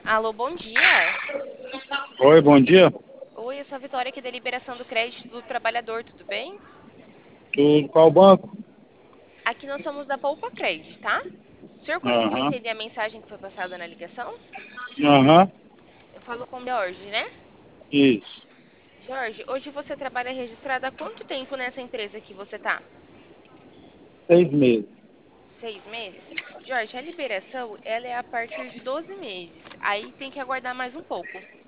Alô, bom dia. Oi, bom dia. Oi, eu sou a Vitória aqui da Liberação do Crédito do Trabalhador, tudo bem? Tudo qual banco? Aqui nós somos da Poupa Cred, tá? O senhor conseguiu Aham, entender a mensagem que foi passada na ligação? aham, Eu falo com o Jorge, né? isso. Jorge, hoje você trabalha registrado há quanto tempo nessa empresa que você tá? 6 meses. 6 meses? Jorge, a liberação, ela é a partir de 12 meses. Aí tem que aguardar mais um pouco.